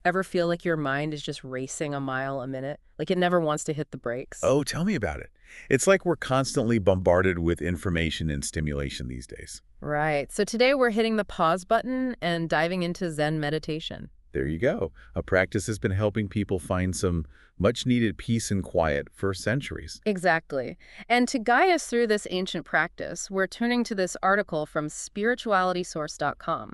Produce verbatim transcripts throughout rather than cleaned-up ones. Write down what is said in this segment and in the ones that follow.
Ever feel like your mind is just racing a mile a minute? Like it never wants to hit the brakes? Oh, tell me about it. It's like we're constantly bombarded with information and stimulation these days. Right. So today we're hitting the pause button and diving into Zen meditation. There you go. A practice has been helping people find some much-needed peace and quiet for centuries. Exactly. And to guide us through this ancient practice, we're turning to this article from spirituality source dot com.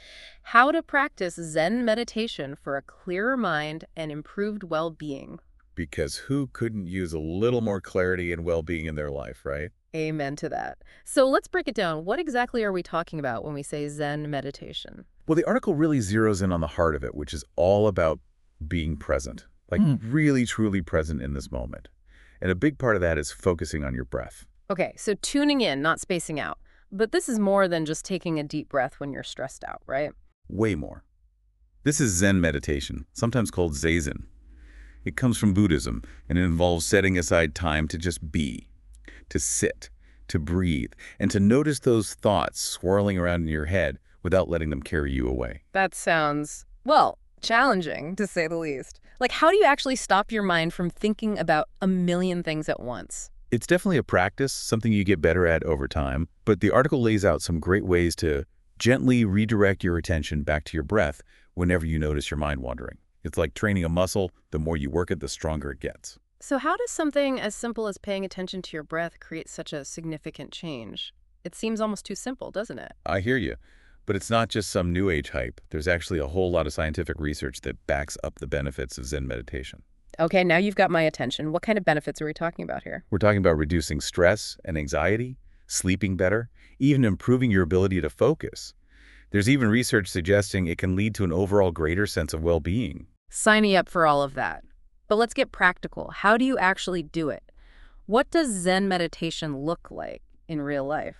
How to practice Zen meditation for a clearer mind and improved well-being. Because who couldn't use a little more clarity and well-being in their life, right? Amen to that. So let's break it down. What exactly are we talking about when we say Zen meditation? Well, the article really zeroes in on the heart of it, which is all about being present, like Hmm. really, truly present in this moment. And a big part of that is focusing on your breath. Okay, so tuning in, not spacing out. But this is more than just taking a deep breath when you're stressed out, right? Way more. This is Zen meditation, sometimes called Zazen. It comes from Buddhism, and it involves setting aside time to just be, to sit, to breathe, and to notice those thoughts swirling around in your head without letting them carry you away. That sounds, well, challenging, to say the least. Like, how do you actually stop your mind from thinking about a million things at once? It's definitely a practice, something you get better at over time, but the article lays out some great ways to gently redirect your attention back to your breath whenever you notice your mind wandering. It's like training a muscle. The more you work it, the stronger it gets. So how does something as simple as paying attention to your breath create such a significant change? It seems almost too simple, doesn't it? I hear you, but it's not just some new age hype. There's actually a whole lot of scientific research that backs up the benefits of Zen meditation. Okay, now you've got my attention. What kind of benefits are we talking about here? We're talking about reducing stress and anxiety, sleeping better, even improving your ability to focus. There's even research suggesting it can lead to an overall greater sense of well-being. Sign me up for all of that. But let's get practical. How do you actually do it? What does Zen meditation look like in real life?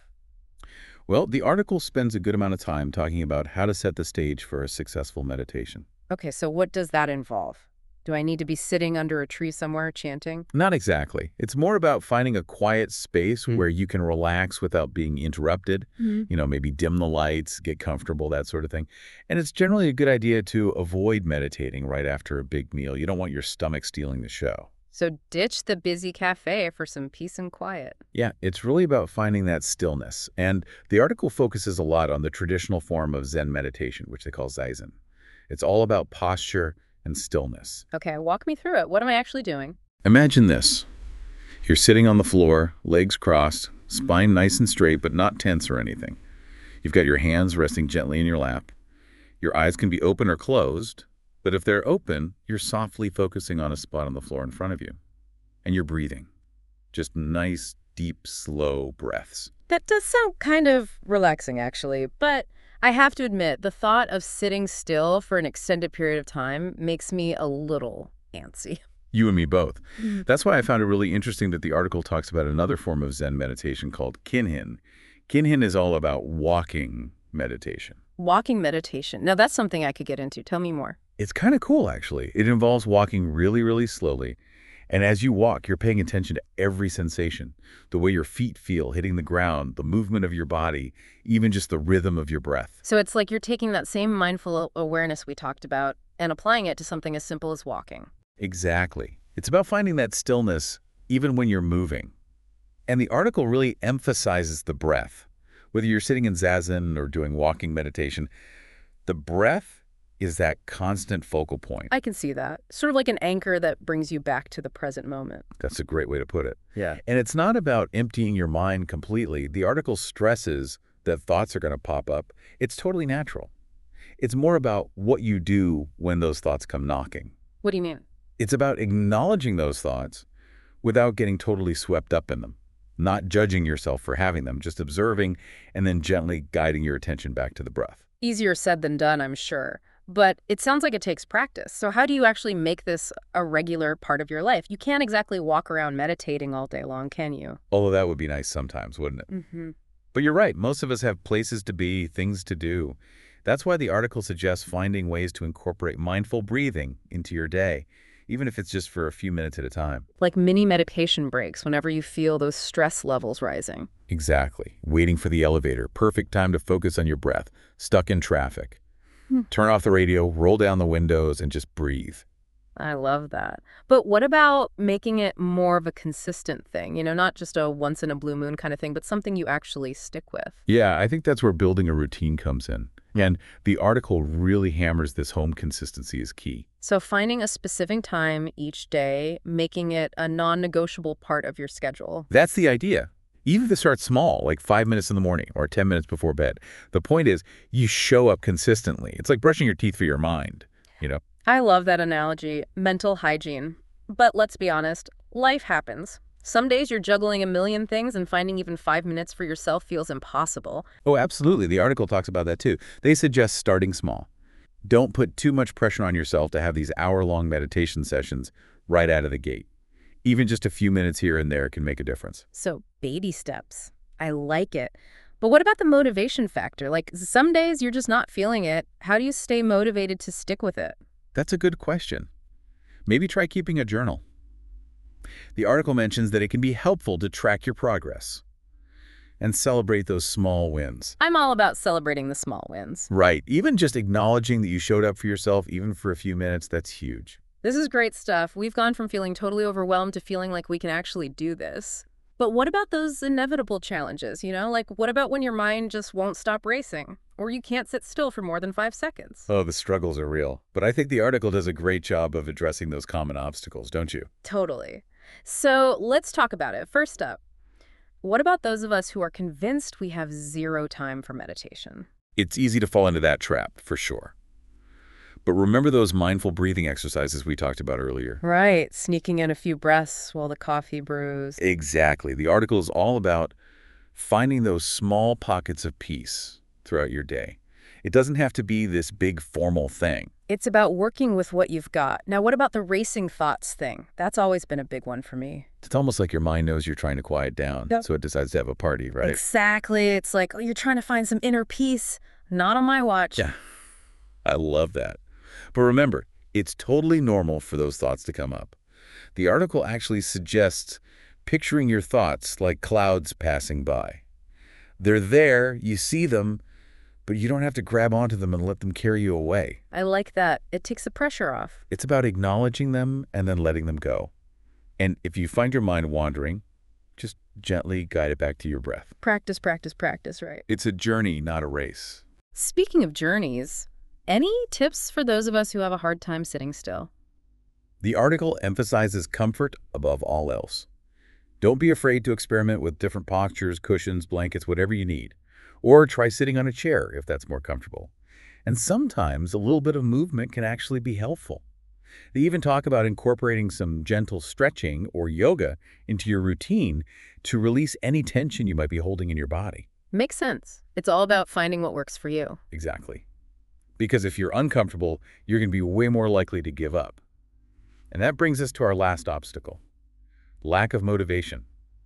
Well, the article spends a good amount of time talking about how to set the stage for a successful meditation. Okay, so what does that involve? Do I need to be sitting under a tree somewhere chanting? Not exactly. It's more about finding a quiet space Hmm. where you can relax without being interrupted. Hmm. You know, maybe dim the lights, get comfortable, that sort of thing. And it's generally a good idea to avoid meditating right after a big meal. You don't want your stomach stealing the show. So ditch the busy cafe for some peace and quiet. Yeah, it's really about finding that stillness. And the article focuses a lot on the traditional form of Zen meditation, which they call Zazen. It's all about posture and stillness. Okay, walk me through it. What am I actually doing? Imagine this. You're sitting on the floor, legs crossed, spine nice and straight, but not tense or anything. You've got your hands resting gently in your lap. Your eyes can be open or closed, but if they're open, you're softly focusing on a spot on the floor in front of you. And you're breathing. Just nice, deep, slow breaths. That does sound kind of relaxing, actually, but I have to admit, the thought of sitting still for an extended period of time makes me a little antsy. You and me both. That's why I found it really interesting that the article talks about another form of Zen meditation called Kinhin. Kinhin is all about walking meditation. Walking meditation. Now, that's something I could get into. Tell me more. It's kind of cool, actually. It involves walking really, really slowly. And as you walk, you're paying attention to every sensation, the way your feet feel hitting the ground, the movement of your body, even just the rhythm of your breath. So it's like you're taking that same mindful awareness we talked about and applying it to something as simple as walking. Exactly. It's about finding that stillness even when you're moving. And the article really emphasizes the breath. Whether you're sitting in Zazen or doing walking meditation, the breath is that constant focal point. I can see that. Sort of like an anchor that brings you back to the present moment. That's a great way to put it. Yeah. And it's not about emptying your mind completely. The article stresses that thoughts are going to pop up. It's totally natural. It's more about what you do when those thoughts come knocking. What do you mean? It's about acknowledging those thoughts without getting totally swept up in them, not judging yourself for having them, just observing and then gently guiding your attention back to the breath. Easier said than done, I'm sure. But it sounds like it takes practice. So how do you actually make this a regular part of your life? You can't exactly walk around meditating all day long, can you? Although that would be nice sometimes, wouldn't it? Mm-hmm. But you're right. Most of us have places to be, things to do. That's why the article suggests finding ways to incorporate mindful breathing into your day, even if it's just for a few minutes at a time. Like mini meditation breaks whenever you feel those stress levels rising. Exactly. Waiting for the elevator, perfect time to focus on your breath, stuck in traffic. Hmm. Turn off the radio, roll down the windows, and just breathe. I love that. But what about making it more of a consistent thing? You know, not just a once in a blue moon kind of thing, but something you actually stick with. Yeah, I think that's where building a routine comes in. And the article really hammers this home consistency is key. So finding a specific time each day, making it a non-negotiable part of your schedule. That's the idea. Even if it starts small, like five minutes in the morning or ten minutes before bed. The point is, you show up consistently. It's like brushing your teeth for your mind, you know? I love that analogy, mental hygiene. But let's be honest, life happens. Some days you're juggling a million things and finding even five minutes for yourself feels impossible. Oh, absolutely. The article talks about that too. They suggest starting small. Don't put too much pressure on yourself to have these hour-long meditation sessions right out of the gate. Even just a few minutes here and there can make a difference. So baby steps. I like it. But what about the motivation factor? Like some days you're just not feeling it. How do you stay motivated to stick with it? That's a good question. Maybe try keeping a journal. The article mentions that it can be helpful to track your progress and celebrate those small wins. I'm all about celebrating the small wins. Right. Even just acknowledging that you showed up for yourself, even for a few minutes, that's huge. This is great stuff. We've gone from feeling totally overwhelmed to feeling like we can actually do this. But what about those inevitable challenges, you know? Like, what about when your mind just won't stop racing? Or you can't sit still for more than five seconds? Oh, the struggles are real. But I think the article does a great job of addressing those common obstacles, don't you? Totally. So let's talk about it. First up, what about those of us who are convinced we have zero time for meditation? It's easy to fall into that trap, for sure. But remember those mindful breathing exercises we talked about earlier? Right, sneaking in a few breaths while the coffee brews. Exactly. The article is all about finding those small pockets of peace throughout your day. It doesn't have to be this big formal thing. It's about working with what you've got. Now, what about the racing thoughts thing? That's always been a big one for me. It's almost like your mind knows you're trying to quiet down, Yep. so it decides to have a party, right? Exactly. It's like, oh, you're trying to find some inner peace. Not on my watch. Yeah, I love that. But remember, it's totally normal for those thoughts to come up. The article actually suggests picturing your thoughts like clouds passing by. They're there, you see them, but you don't have to grab onto them and let them carry you away. I like that. It takes the pressure off. It's about acknowledging them and then letting them go. And if you find your mind wandering, just gently guide it back to your breath. Practice, practice, practice, right? It's a journey, not a race. Speaking of journeys, any tips for those of us who have a hard time sitting still? The article emphasizes comfort above all else. Don't be afraid to experiment with different postures, cushions, blankets, whatever you need. Or try sitting on a chair if that's more comfortable. And sometimes a little bit of movement can actually be helpful. They even talk about incorporating some gentle stretching or yoga into your routine to release any tension you might be holding in your body. Makes sense. It's all about finding what works for you. Exactly. Because if you're uncomfortable, you're going to be way more likely to give up. And that brings us to our last obstacle, lack of motivation.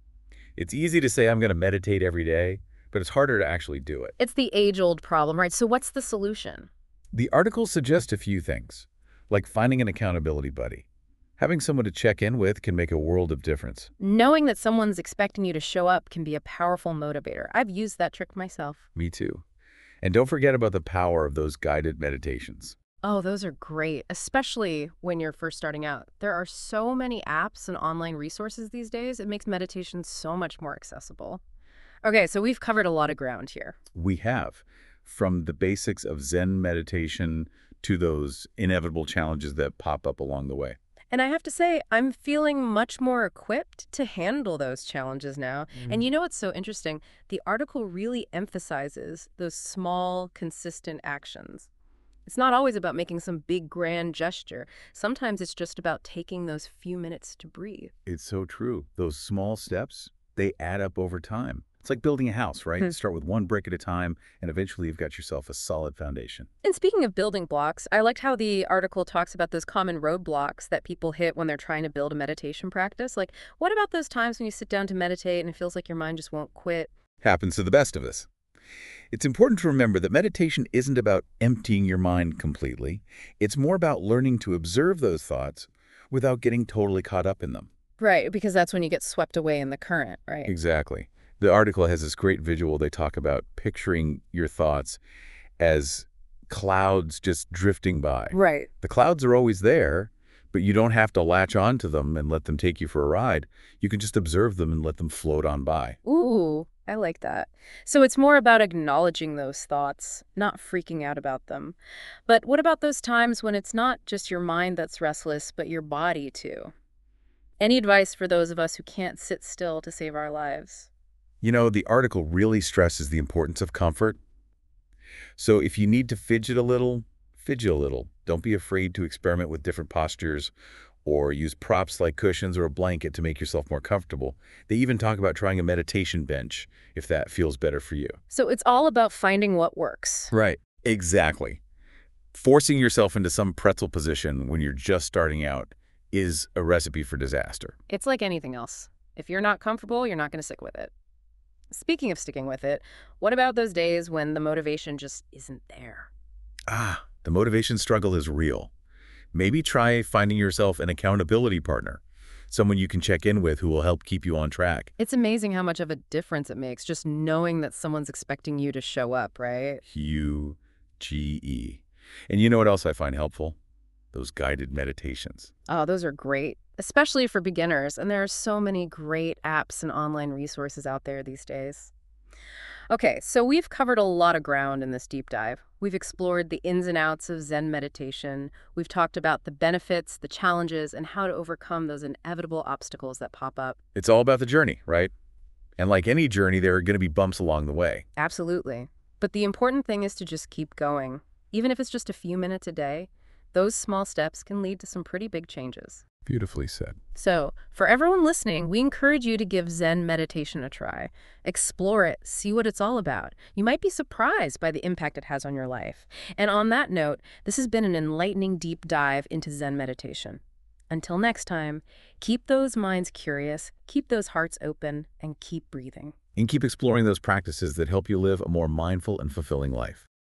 It's easy to say I'm going to meditate every day, but it's harder to actually do it. It's the age-old problem, right? So what's the solution? The article suggests a few things, like finding an accountability buddy. Having someone to check in with can make a world of difference. Knowing that someone's expecting you to show up can be a powerful motivator. I've used that trick myself. Me too. And don't forget about the power of those guided meditations. Oh, those are great, especially when you're first starting out. There are so many apps and online resources these days. It makes meditation so much more accessible. Okay, so we've covered a lot of ground here. We have, from the basics of Zen meditation to those inevitable challenges that pop up along the way. And I have to say, I'm feeling much more equipped to handle those challenges now. Mm. And you know what's so interesting? The article really emphasizes those small, consistent actions. It's not always about making some big, grand gesture. Sometimes it's just about taking those few minutes to breathe. It's so true. Those small steps, they add up over time. It's like building a house, right? Hmm. Start with one brick at a time, and eventually you've got yourself a solid foundation. And speaking of building blocks, I liked how the article talks about those common roadblocks that people hit when they're trying to build a meditation practice. Like, what about those times when you sit down to meditate and it feels like your mind just won't quit? Happens to the best of us. It's important to remember that meditation isn't about emptying your mind completely. It's more about learning to observe those thoughts without getting totally caught up in them. Right, because that's when you get swept away in the current, right? Exactly. The article has this great visual. They talk about picturing your thoughts as clouds just drifting by. Right. The clouds are always there, but you don't have to latch onto them and let them take you for a ride. You can just observe them and let them float on by. Ooh, I like that. So it's more about acknowledging those thoughts, not freaking out about them. But what about those times when it's not just your mind that's restless, but your body too? Any advice for those of us who can't sit still to save our lives? You know, the article really stresses the importance of comfort. So if you need to fidget a little, fidget a little. Don't be afraid to experiment with different postures or use props like cushions or a blanket to make yourself more comfortable. They even talk about trying a meditation bench if that feels better for you. So it's all about finding what works. Right. Exactly. Forcing yourself into some pretzel position when you're just starting out is a recipe for disaster. It's like anything else. If you're not comfortable, you're not going to stick with it. Speaking of sticking with it, what about those days when the motivation just isn't there? Ah, the motivation struggle is real. Maybe try finding yourself an accountability partner, someone you can check in with who will help keep you on track. It's amazing how much of a difference it makes just knowing that someone's expecting you to show up, right? U G E. And you know what else I find helpful? Those guided meditations. Oh, those are great, especially for beginners. And there are so many great apps and online resources out there these days. Okay, so we've covered a lot of ground in this deep dive. We've explored the ins and outs of Zen meditation. We've talked about the benefits, the challenges, and how to overcome those inevitable obstacles that pop up. It's all about the journey, right? And like any journey, there are going to be bumps along the way. Absolutely. But the important thing is to just keep going. Even if it's just a few minutes a day, those small steps can lead to some pretty big changes. Beautifully said. So, for everyone listening, we encourage you to give Zen meditation a try. Explore it, see what it's all about. You might be surprised by the impact it has on your life. And on that note, this has been an enlightening deep dive into Zen meditation. Until next time, keep those minds curious, keep those hearts open, and keep breathing. And keep exploring those practices that help you live a more mindful and fulfilling life.